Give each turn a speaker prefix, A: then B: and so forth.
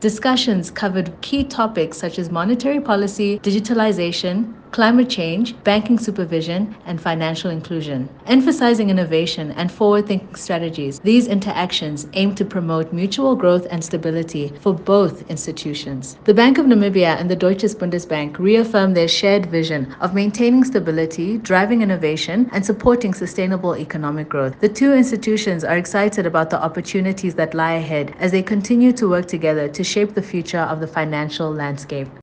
A: Discussions covered key topics such as monetary policy, digitalization, climate change, banking supervision, and financial inclusion. Emphasizing innovation and forward-thinking strategies, these interactions aim to promote mutual growth and stability for both institutions. The Bank of Namibia and the Deutsches Bundesbank reaffirmed their shared vision of maintaining stability, driving innovation, and supporting sustainable economic growth. The two institutions are excited about the opportunities that lie ahead as they continue to work together to shape the future of the financial landscape.